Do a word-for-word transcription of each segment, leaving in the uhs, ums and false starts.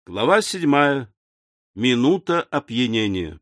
Глава седьмая. Минута опьянения.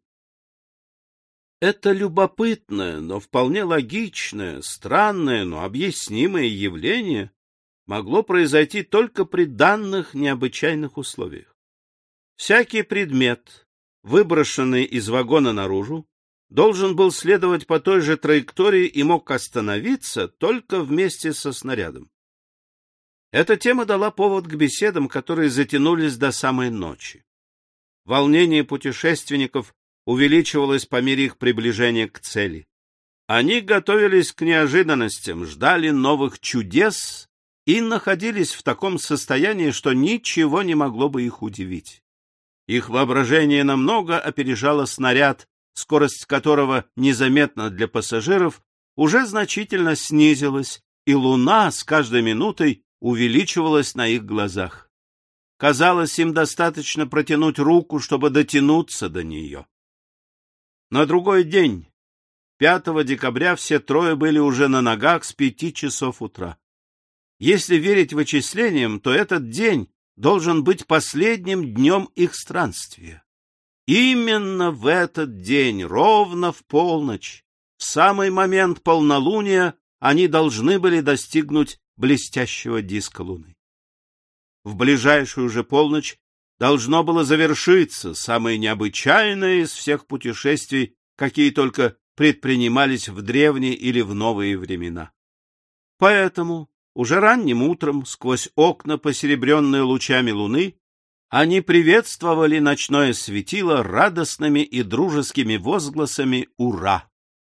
Это любопытное, но вполне логичное, странное, но объяснимое явление могло произойти только при данных необычайных условиях. Всякий предмет, выброшенный из вагона наружу, должен был следовать по той же траектории и мог остановиться только вместе со снарядом. Эта тема дала повод к беседам, которые затянулись до самой ночи. Волнение путешественников увеличивалось по мере их приближения к цели. Они готовились к неожиданностям, ждали новых чудес и находились в таком состоянии, что ничего не могло бы их удивить. Их воображение намного опережало снаряд, скорость которого незаметно для пассажиров уже значительно снизилась, и луна с каждой минутой увеличивалась на их глазах. Казалось, им достаточно протянуть руку, чтобы дотянуться до нее. На другой день, пятого декабря, все трое были уже на ногах с пяти часов утра. Если верить вычислениям, то этот день должен быть последним днем их странствия. Именно в этот день, ровно в полночь, в самый момент полнолуния, они должны были достигнуть блестящего диска Луны. В ближайшую же полночь должно было завершиться самое необычайное из всех путешествий, какие только предпринимались в древние или в новые времена. Поэтому уже ранним утром, сквозь окна, посеребренные лучами Луны, они приветствовали ночное светило радостными и дружескими возгласами «Ура!».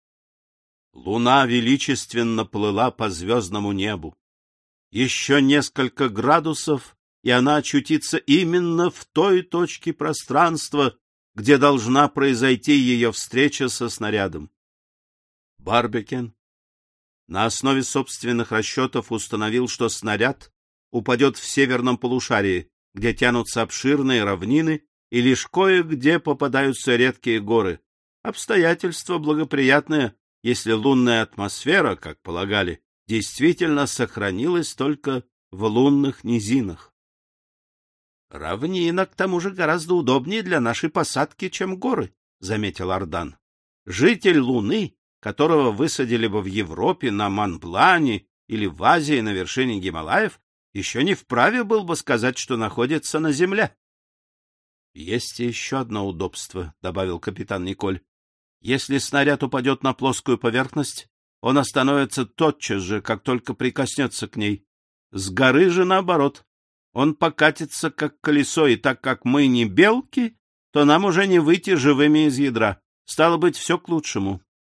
Луна величественно плыла по звездному небу. Еще несколько градусов, и она очутится именно в той точке пространства, где должна произойти ее встреча со снарядом. Барбикен на основе собственных расчетов установил, что снаряд упадет в северном полушарии, где тянутся обширные равнины, и лишь кое-где попадаются редкие горы. Обстоятельства благоприятные, если лунная атмосфера, как полагали, действительно сохранилась только в лунных низинах. «Равнина, к тому же, гораздо удобнее для нашей посадки, чем горы», — заметил Ардан. «Житель Луны, которого высадили бы в Европе, на Монблане или в Азии на вершине Гималаев, еще не вправе был бы сказать, что находится на Земле». «Есть еще одно удобство», — добавил капитан Николь. «Если снаряд упадет на плоскую поверхность, он остановится тотчас же, как только прикоснется к ней. С горы же наоборот. Он покатится, как колесо, и так как мы не белки, то нам уже не выйти живыми из ядра. Стало быть, все к лучшему».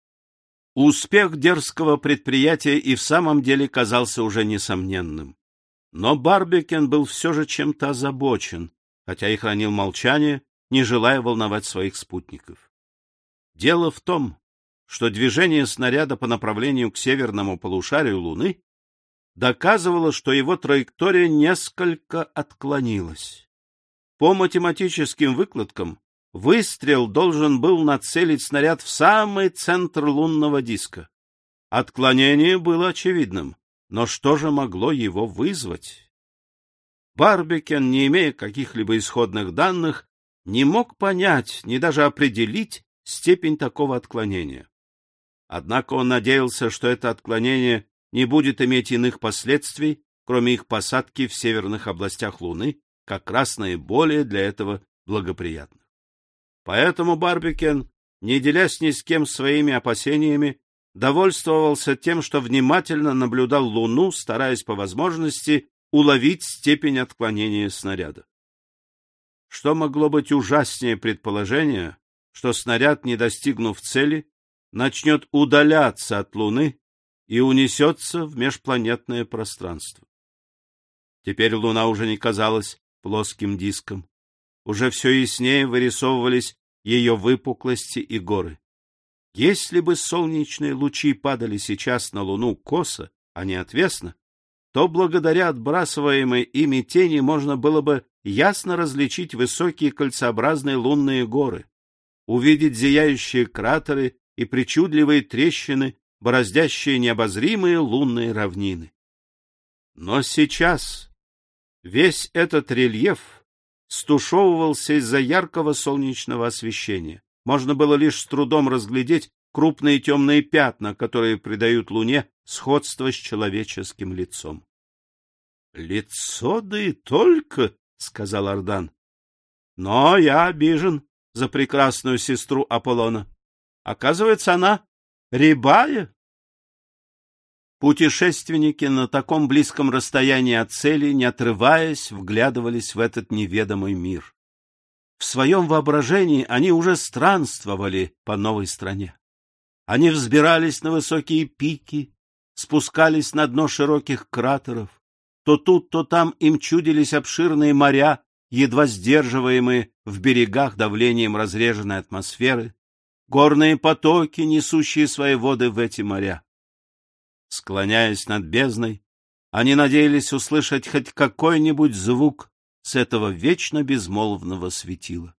Успех дерзкого предприятия и в самом деле казался уже несомненным. Но Барбикен был все же чем-то озабочен, хотя и хранил молчание, не желая волновать своих спутников. Дело в том, что движение снаряда по направлению к северному полушарию Луны доказывало, что его траектория несколько отклонилась. По математическим выкладкам, выстрел должен был нацелить снаряд в самый центр лунного диска. Отклонение было очевидным, но что же могло его вызвать? Барбикен, не имея каких-либо исходных данных, не мог понять, ни даже определить степень такого отклонения. Однако он надеялся, что это отклонение не будет иметь иных последствий, кроме их посадки в северных областях Луны, как раз наиболее для этого благоприятных. Поэтому Барбикен, не делясь ни с кем своими опасениями, довольствовался тем, что внимательно наблюдал Луну, стараясь по возможности уловить степень отклонения снаряда. Что могло быть ужаснее предположения, что снаряд, не достигнув цели, начнет удаляться от Луны и унесется в межпланетное пространство. Теперь Луна уже не казалась плоским диском. Уже все яснее вырисовывались ее выпуклости и горы. Если бы солнечные лучи падали сейчас на Луну косо, а не отвесно, то благодаря отбрасываемой ими тени можно было бы ясно различить высокие кольцеобразные лунные горы, увидеть зияющие кратеры и причудливые трещины, бороздящие необозримые лунные равнины. Но сейчас весь этот рельеф стушевывался из-за яркого солнечного освещения. Можно было лишь с трудом разглядеть крупные темные пятна, которые придают луне сходство с человеческим лицом. — Лицо, да и только, — сказал Ардан. — Но я обижен за прекрасную сестру Аполлона. Оказывается, она рябая. Путешественники на таком близком расстоянии от цели, не отрываясь, вглядывались в этот неведомый мир. В своем воображении они уже странствовали по новой стране. Они взбирались на высокие пики, спускались на дно широких кратеров. То тут, то там им чудились обширные моря, едва сдерживаемые в берегах давлением разреженной атмосферы, горные потоки, несущие свои воды в эти моря. Склоняясь над бездной, они надеялись услышать хоть какой-нибудь звук с этого вечно безмолвного светила.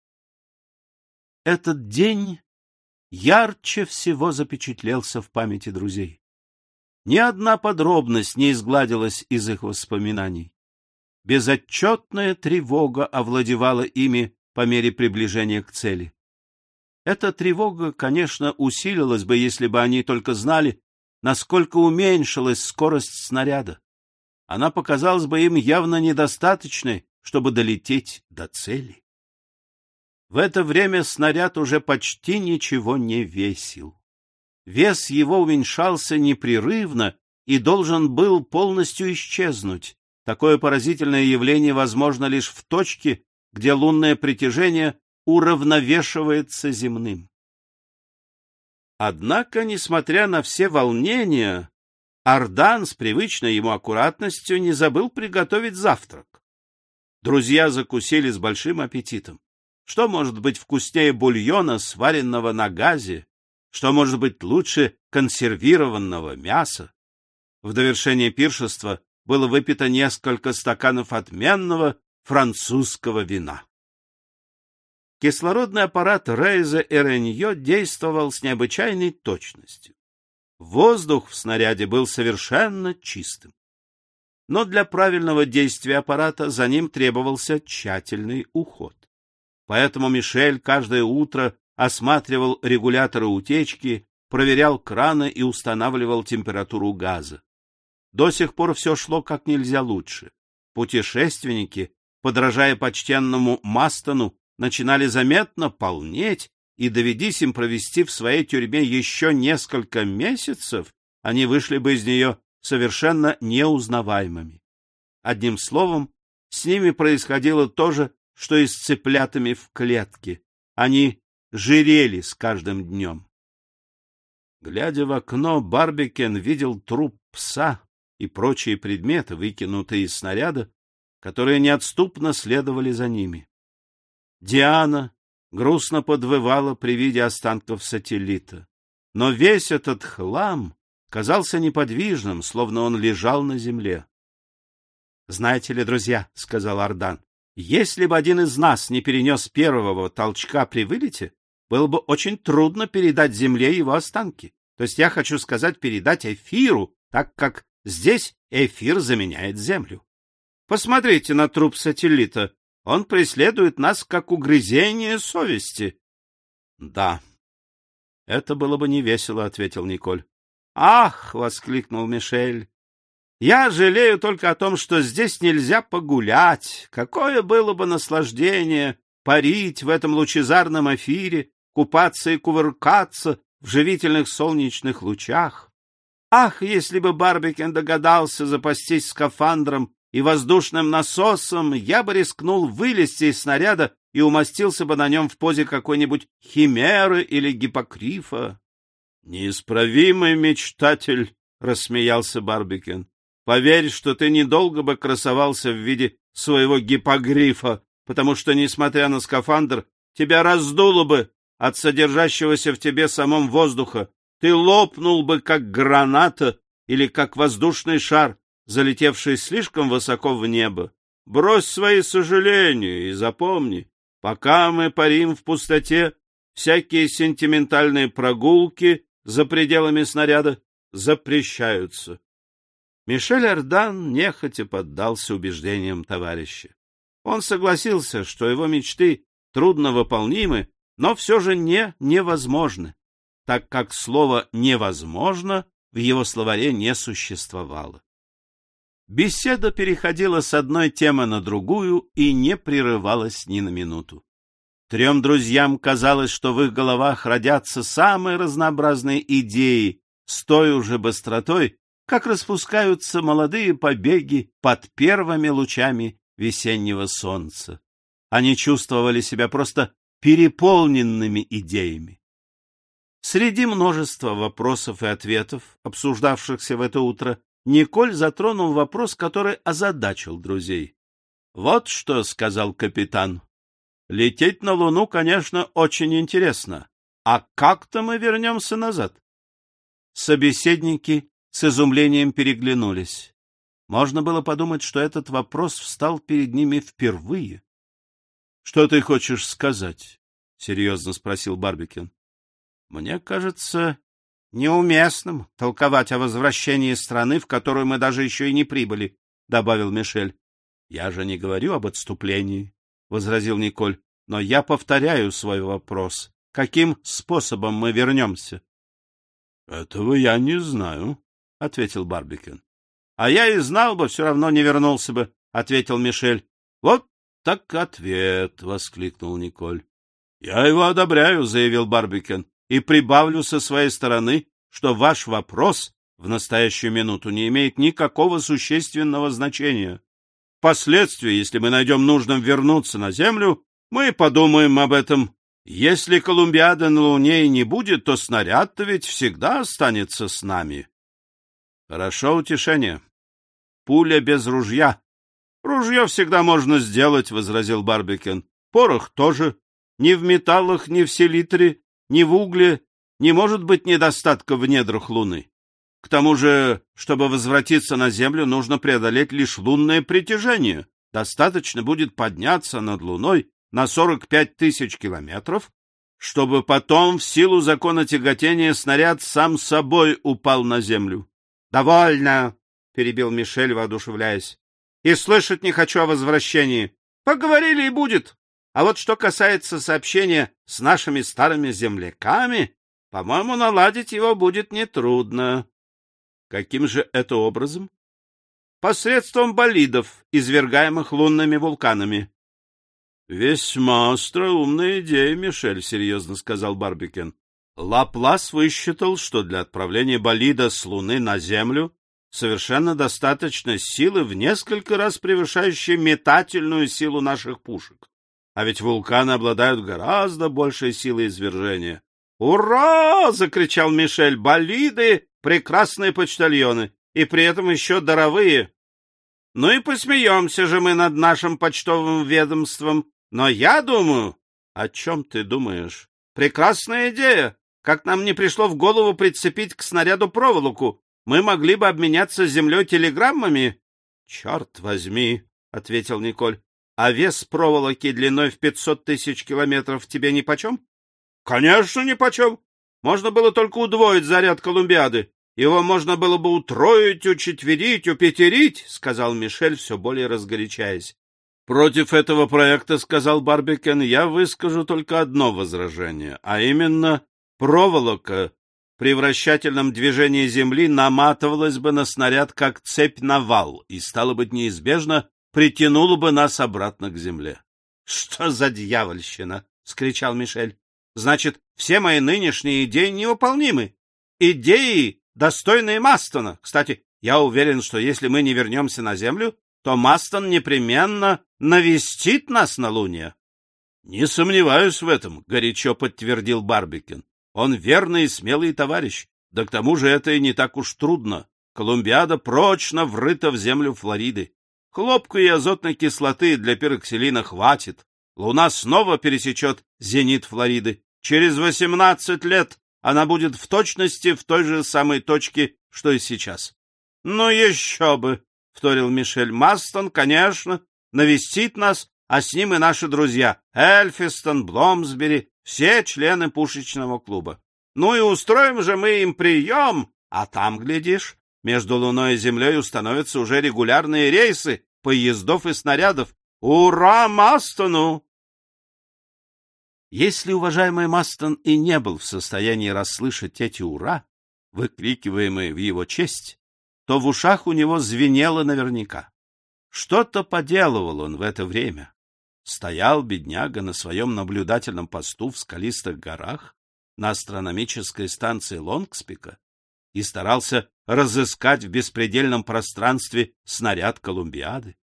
Этот день ярче всего запечатлелся в памяти друзей. Ни одна подробность не изгладилась из их воспоминаний. Безотчетная тревога овладевала ими по мере приближения к цели. Эта тревога, конечно, усилилась бы, если бы они только знали, насколько уменьшилась скорость снаряда. Она показалась бы им явно недостаточной, чтобы долететь до цели. В это время снаряд уже почти ничего не весил. Вес его уменьшался непрерывно и должен был полностью исчезнуть. Такое поразительное явление возможно лишь в точке, где лунное притяжение уравновешивается земным. Однако, несмотря на все волнения, Ардан с привычной ему аккуратностью не забыл приготовить завтрак. Друзья закусили с большим аппетитом. Что может быть вкуснее бульона, сваренного на газе? Что может быть лучше консервированного мяса? В довершение пиршества было выпито несколько стаканов отменного французского вина. Кислородный аппарат Рейза и Ренье действовал с необычайной точностью. Воздух в снаряде был совершенно чистым. Но для правильного действия аппарата за ним требовался тщательный уход. Поэтому Мишель каждое утро осматривал регуляторы утечки, проверял краны и устанавливал температуру газа. До сих пор все шло как нельзя лучше. Путешественники, подражая почтенному Мастону, начинали заметно полнеть, и доведись им провести в своей тюрьме еще несколько месяцев, они вышли бы из нее совершенно неузнаваемыми. Одним словом, с ними происходило то же, что и с цыплятами в клетке. Они жирели с каждым днем. Глядя в окно, Барбикен видел труп пса и прочие предметы, выкинутые из снаряда, которые неотступно следовали за ними. Диана грустно подвывала при виде останков сателлита, но весь этот хлам казался неподвижным, словно он лежал на земле. — Знаете ли, друзья, — сказал Ардан, — если бы один из нас не перенес первого толчка при вылете, было бы очень трудно передать Земле его останки. То есть я хочу сказать, передать эфиру, так как здесь эфир заменяет Землю. Посмотрите на труп сателлита. Он преследует нас, как угрызение совести. — Да, это было бы невесело, — ответил Николь. — Ах! — воскликнул Мишель. — Я жалею только о том, что здесь нельзя погулять. Какое было бы наслаждение парить в этом лучезарном эфире, купаться и кувыркаться в живительных солнечных лучах. Ах, если бы Барбикен догадался запастись скафандром и воздушным насосом, я бы рискнул вылезти из снаряда и умостился бы на нем в позе какой-нибудь химеры или гиппокрифа. — Неисправимый мечтатель, — рассмеялся Барбикен. — Поверь, что ты недолго бы красовался в виде своего гиппогрифа, потому что, несмотря на скафандр, тебя раздуло бы от содержащегося в тебе самом воздуха. Ты лопнул бы, как граната или как воздушный шар, залетевший слишком высоко в небо. Брось свои сожаления и запомни, пока мы парим в пустоте, всякие сентиментальные прогулки за пределами снаряда запрещаются. Мишель Ардан нехотя поддался убеждениям товарища. Он согласился, что его мечты трудновыполнимы, но все же не невозможны, так как слово «невозможно» в его словаре не существовало. Беседа переходила с одной темы на другую и не прерывалась ни на минуту. Трем друзьям казалось, что в их головах родятся самые разнообразные идеи с той уже быстротой, как распускаются молодые побеги под первыми лучами весеннего солнца. Они чувствовали себя просто переполненными идеями. Среди множества вопросов и ответов, обсуждавшихся в это утро, Николь затронул вопрос, который озадачил друзей. — Вот что, — сказал капитан, — лететь на Луну, конечно, очень интересно. А как-то мы вернемся назад? Собеседники с изумлением переглянулись. Можно было подумать, что этот вопрос встал перед ними впервые. — Что ты хочешь сказать? — серьезно спросил Барбикин. — Мне кажется неуместным толковать о возвращении страны, в которую мы даже еще и не прибыли, — добавил Мишель. — Я же не говорю об отступлении, — возразил Николь, — но я повторяю свой вопрос. Каким способом мы вернемся? — Этого я не знаю, — ответил Барбикин. — А я и знал бы, все равно не вернулся бы, — ответил Мишель. — Вот так ответ, — воскликнул Николь. — Я его одобряю, — заявил Барбикин, — и прибавлю со своей стороны, что ваш вопрос в настоящую минуту не имеет никакого существенного значения. Впоследствии, если мы найдем нужным вернуться на Землю, мы подумаем об этом. Если Колумбиады на Луне и не будет, то снаряд-то ведь всегда останется с нами. Хорошо утешение. Пуля без ружья. Ружье всегда можно сделать, — возразил Барбикин. Порох тоже. Ни в металлах, ни в селитре, ни в угле не может быть недостатка в недрах Луны. К тому же, чтобы возвратиться на Землю, нужно преодолеть лишь лунное притяжение. Достаточно будет подняться над Луной на сорок пять тысяч километров, чтобы потом в силу закона тяготения снаряд сам собой упал на Землю. — Довольно, — перебил Мишель, воодушевляясь. — И слышать не хочу о возвращении. Поговорили и будет. А вот что касается сообщения с нашими старыми земляками, по-моему, наладить его будет нетрудно. — Каким же это образом? — Посредством болидов, извергаемых лунными вулканами. — Весьма остроумная идея, Мишель, — серьезно сказал Барбикин. Лаплас высчитал, что для отправления болида с Луны на Землю совершенно достаточно силы, в несколько раз превышающей метательную силу наших пушек. А ведь вулканы обладают гораздо большей силой извержения. «Ура!» — закричал Мишель. «Болиды — прекрасные почтальоны, и при этом еще даровые. Ну и посмеемся же мы над нашим почтовым ведомством. Но я думаю...» «О чем ты думаешь?» «Прекрасная идея. Как нам не пришло в голову прицепить к снаряду проволоку? Мы могли бы обменяться с землей телеграммами». «Черт возьми!» — ответил Николь. А вес проволоки длиной в пятьсот тысяч километров тебе нипочем? — Конечно, нипочем. Можно было только удвоить заряд Колумбиады. Его можно было бы утроить, учетверить, упятерить, — сказал Мишель, все более разгорячаясь. — Против этого проекта, — сказал Барбикен, — я выскажу только одно возражение, а именно проволока при вращательном движении Земли наматывалась бы на снаряд, как цепь на вал, и, стало быть, неизбежно притянуло бы нас обратно к земле. — Что за дьявольщина? — вскричал Мишель. — Значит, все мои нынешние идеи невыполнимы. Идеи, достойные Мастона. Кстати, я уверен, что если мы не вернемся на Землю, то Мастон непременно навестит нас на Луне. — Не сомневаюсь в этом, — горячо подтвердил Барбикин. — Он верный и смелый товарищ. Да к тому же это и не так уж трудно. Колумбиада прочно врыта в землю Флориды. Хлопка и азотной кислоты для пироксилина хватит. Луна снова пересечет зенит Флориды. Через восемнадцать лет она будет в точности в той же самой точке, что и сейчас. — Ну еще бы, — вторил Мишель. — Мастон, конечно, навестит нас, а с ним и наши друзья Эльфистон, Бломсбери, все члены пушечного клуба. Ну и устроим же мы им прием, а там, глядишь, между Луной и Землей установятся уже регулярные рейсы поездов и снарядов. Ура Мастону! Если уважаемый Мастон и не был в состоянии расслышать эти «ура», выкрикиваемые в его честь, то в ушах у него звенело наверняка. Что-то поделывал он в это время. Стоял бедняга на своем наблюдательном посту в скалистых горах на астрономической станции Лонгспика и старался разыскать в беспредельном пространстве снаряд Колумбиады.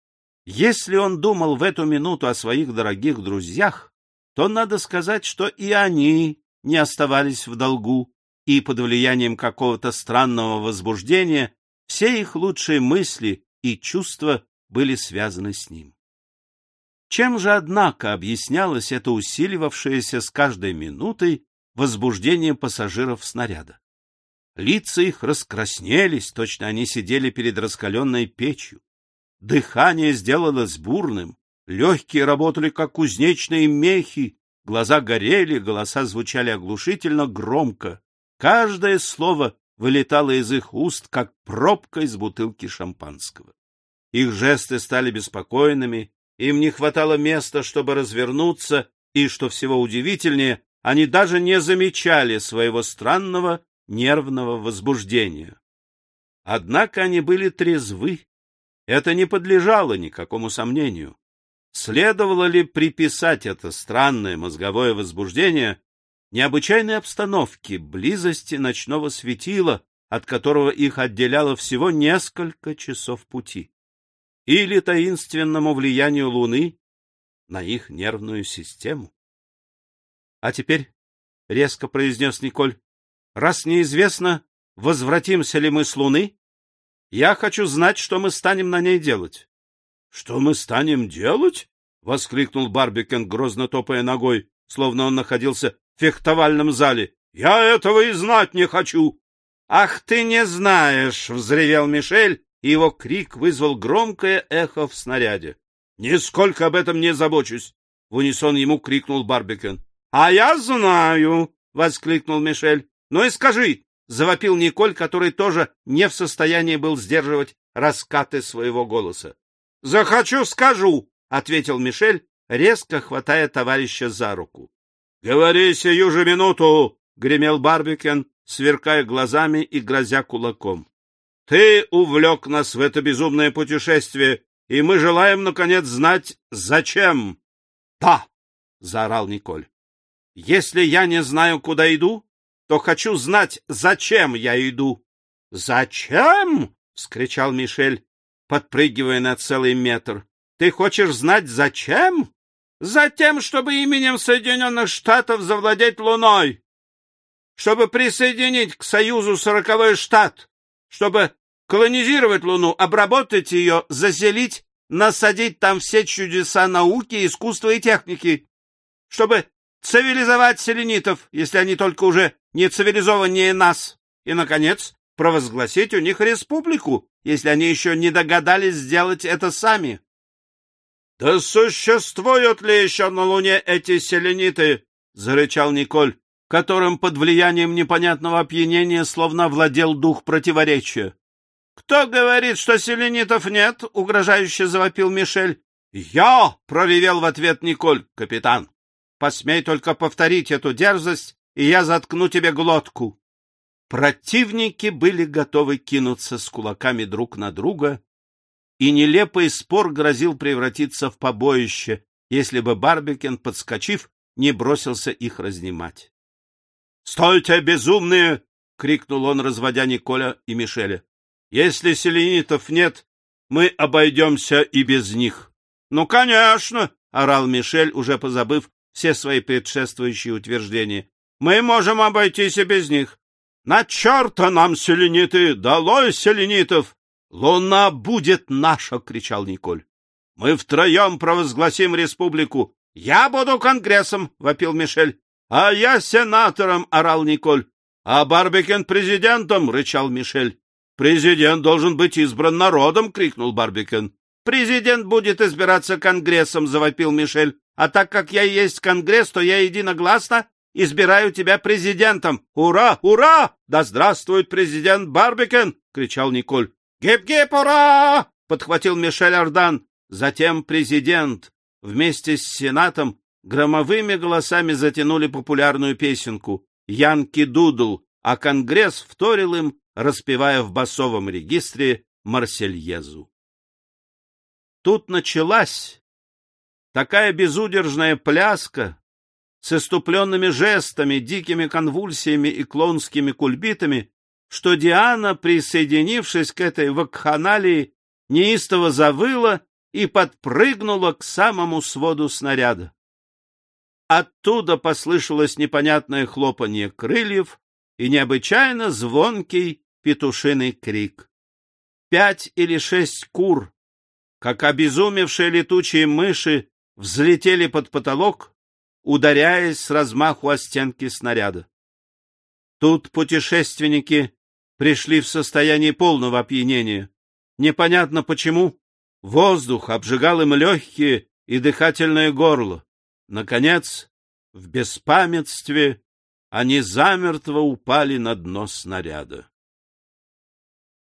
Если он думал в эту минуту о своих дорогих друзьях, то надо сказать, что и они не оставались в долгу, и под влиянием какого-то странного возбуждения все их лучшие мысли и чувства были связаны с ним. Чем же, однако, объяснялось это усиливавшееся с каждой минутой возбуждение пассажиров снаряда? Лица их раскраснелись, точно они сидели перед раскаленной печью. Дыхание сделалось бурным, легкие работали, как кузнечные мехи, глаза горели, голоса звучали оглушительно громко. Каждое слово вылетало из их уст, как пробка из бутылки шампанского. Их жесты стали беспокойными, им не хватало места, чтобы развернуться, и, что всего удивительнее, они даже не замечали своего странного нервного возбуждения. Однако они были трезвы. Это не подлежало никакому сомнению. Следовало ли приписать это странное мозговое возбуждение необычайной обстановке, близости ночного светила, от которого их отделяло всего несколько часов пути, или таинственному влиянию Луны на их нервную систему? — А теперь, — резко произнес Николь, — раз неизвестно, возвратимся ли мы с Луны, я хочу знать, что мы станем на ней делать. — Что мы станем делать? — воскликнул Барбикен, грозно топая ногой, словно он находился в фехтовальном зале. — Я этого и знать не хочу. — Ах, ты не знаешь! — взревел Мишель, и его крик вызвал громкое эхо в снаряде. — Нисколько об этом не забочусь! — в унисон ему крикнул Барбикен. — А я знаю! — воскликнул Мишель. — Ну и скажи! — завопил Николь, который тоже не в состоянии был сдерживать раскаты своего голоса. — Захочу, скажу! — ответил Мишель, резко хватая товарища за руку. — Говори сию же минуту! — гремел Барбикен, сверкая глазами и грозя кулаком. — Ты увлек нас в это безумное путешествие, и мы желаем, наконец, знать, зачем. — Да! — заорал Николь. — Если я не знаю, куда иду, то хочу знать, зачем я иду. — Зачем? — вскричал Мишель, подпрыгивая на целый метр. — Ты хочешь знать, зачем? — Затем, чтобы именем Соединенных Штатов завладеть Луной, чтобы присоединить к Союзу сороковой штат, чтобы колонизировать Луну, обработать ее, заселить, насадить там все чудеса науки, искусства и техники, чтобы цивилизовать селенитов, если они только уже не цивилизованнее нас, и, наконец, провозгласить у них республику, если они еще не догадались сделать это сами. — Да существуют ли еще на Луне эти селениты? — зарычал Николь, которым под влиянием непонятного опьянения словно владел дух противоречия. — Кто говорит, что селенитов нет? — угрожающе завопил Мишель. — Я! — проревел в ответ Николь. — Капитан, посмей только повторить эту дерзость, и я заткну тебе глотку. Противники были готовы кинуться с кулаками друг на друга, и нелепый спор грозил превратиться в побоище, если бы Барбикен, подскочив, не бросился их разнимать. — Стойте, безумные! — крикнул он, разводя Николя и Мишеля. — Если селенитов нет, мы обойдемся и без них. — Ну, конечно! — орал Мишель, уже позабыв все свои предшествующие утверждения. — Мы можем обойтись и без них. — На черта нам селениты! Долой селенитов! — Луна будет наша! — кричал Николь. — Мы втроем провозгласим республику. — Я буду конгрессом! — вопил Мишель. — А я сенатором! — орал Николь. — А Барбикен президентом! — рычал Мишель. — Президент должен быть избран народом! — крикнул Барбикен. — Президент будет избираться конгрессом! — завопил Мишель. — А так как я есть конгресс, то я единогласно избираю тебя президентом! Ура! Ура! Да здравствует президент Барбикен! — кричал Николь. — Гип-гип, ура! — подхватил Мишель Ардан. — затем президент вместе с Сенатом громовыми голосами затянули популярную песенку «Янки Дудл», а Конгресс вторил им, распевая в басовом регистре Марсельезу. Тут началась такая безудержная пляска с иступленными жестами, дикими конвульсиями и клоунскими кульбитами, что Диана, присоединившись к этой вакханалии, неистово завыла и подпрыгнула к самому своду снаряда. Оттуда послышалось непонятное хлопанье крыльев и необычайно звонкий петушиный крик. Пять или шесть кур, как обезумевшие летучие мыши, взлетели под потолок, ударяясь с размаху о стенки снаряда. Тут путешественники пришли в состояние полного опьянения. Непонятно почему воздух обжигал им легкие и дыхательное горло. Наконец, в беспамятстве они замертво упали на дно снаряда.